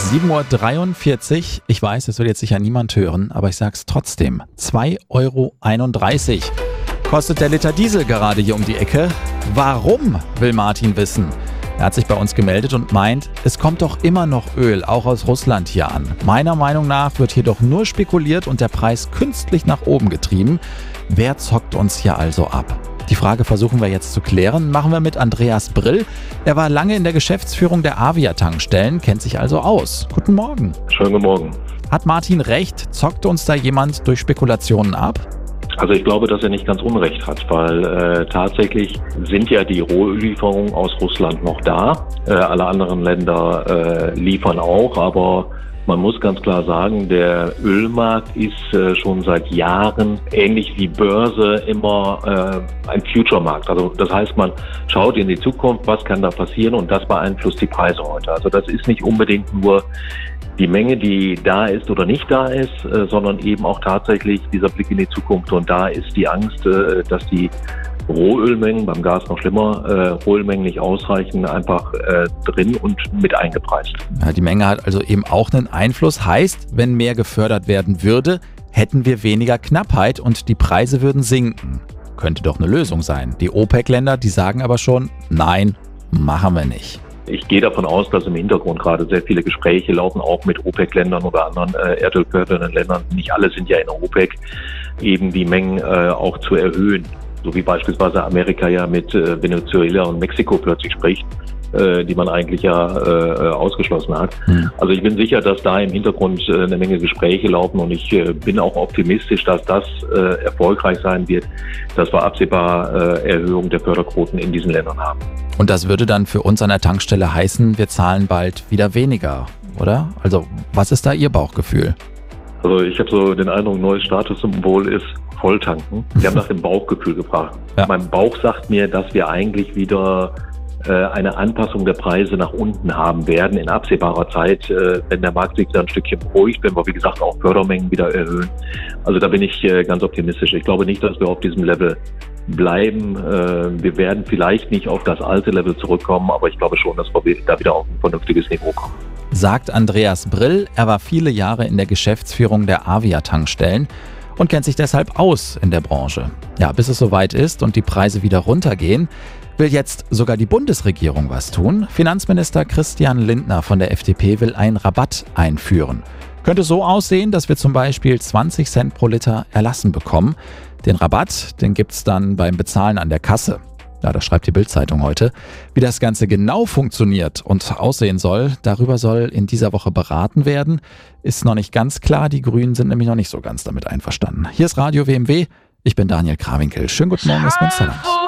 7:43 Uhr. Ich weiß, es will jetzt sicher niemand hören, aber ich sag's trotzdem. 2,31 € kostet der Liter Diesel gerade hier um die Ecke. Warum, will Martin wissen. Er hat sich bei uns gemeldet und meint, es kommt doch immer noch Öl, auch aus Russland hier an. Meiner Meinung nach wird hier doch nur spekuliert und der Preis künstlich nach oben getrieben. Wer zockt uns hier also ab? Die Frage versuchen wir jetzt zu klären. Machen wir mit Andreas Brill. Er war lange in der Geschäftsführung der Avia-Tankstellen, kennt sich also aus. Guten Morgen. Schönen guten Morgen. Hat Martin recht? Zockt uns da jemand durch Spekulationen ab? Also ich glaube, dass er nicht ganz Unrecht hat, weil tatsächlich sind ja die Rohöllieferungen aus Russland noch da. Alle anderen Länder liefern auch, aber man muss ganz klar sagen, der Ölmarkt ist schon seit Jahren, ähnlich wie Börse, immer ein Future-Markt. Also das heißt, man schaut in die Zukunft, was kann da passieren, und das beeinflusst die Preise heute. Also das ist nicht unbedingt nur die Menge, die da ist oder nicht da ist, sondern eben auch tatsächlich dieser Blick in die Zukunft. Und da ist die Angst, dass die Rohölmengen, beim Gas noch schlimmer, Rohölmengen nicht ausreichen, einfach drin und mit eingepreist. Ja, die Menge hat also eben auch einen Einfluss. Heißt, wenn mehr gefördert werden würde, hätten wir weniger Knappheit und die Preise würden sinken. Könnte doch eine Lösung sein. Die OPEC-Länder, die sagen aber schon, nein, machen wir nicht. Ich gehe davon aus, dass im Hintergrund gerade sehr viele Gespräche laufen, auch mit OPEC-Ländern oder anderen erdölfördernden Ländern. Nicht alle sind ja in der OPEC, eben die Mengen auch zu erhöhen. So wie beispielsweise Amerika ja mit Venezuela und Mexiko plötzlich spricht, die man eigentlich ja ausgeschlossen hat. Also ich bin sicher, dass da im Hintergrund eine Menge Gespräche laufen, und ich bin auch optimistisch, dass das erfolgreich sein wird, dass wir absehbar Erhöhung der Förderquoten in diesen Ländern haben. Und das würde dann für uns an der Tankstelle heißen, wir zahlen bald wieder weniger, oder? Also was ist da Ihr Bauchgefühl? Also ich habe so den Eindruck, neues Statussymbol ist Volltanken. Sie haben nach dem Bauchgefühl gefragt. Ja. Mein Bauch sagt mir, dass wir eigentlich wieder eine Anpassung der Preise nach unten haben werden in absehbarer Zeit, wenn der Markt sich wieder ein Stückchen beruhigt, wenn wir, wie gesagt, auch Fördermengen wieder erhöhen. Also da bin ich ganz optimistisch. Ich glaube nicht, dass wir auf diesem Level bleiben. Wir werden vielleicht nicht auf das alte Level zurückkommen, aber ich glaube schon, dass wir da wieder auf ein vernünftiges Niveau kommen. Sagt Andreas Brill. Er war viele Jahre in der Geschäftsführung der Avia-Tankstellen und kennt sich deshalb aus in der Branche. Ja, bis es soweit ist und die Preise wieder runtergehen, will jetzt sogar die Bundesregierung was tun. Finanzminister Christian Lindner von der FDP will einen Rabatt einführen. Könnte so aussehen, dass wir zum Beispiel 20 Cent pro Liter erlassen bekommen. Den Rabatt, den gibt's dann beim Bezahlen an der Kasse. Ja, das schreibt die Bild-Zeitung heute. Wie das Ganze genau funktioniert und aussehen soll, darüber soll in dieser Woche beraten werden. Ist noch nicht ganz klar, die Grünen sind nämlich noch nicht so ganz damit einverstanden. Hier ist Radio WMW, ich bin Daniel Krawinkel. Schönen guten Morgen aus Münsterland.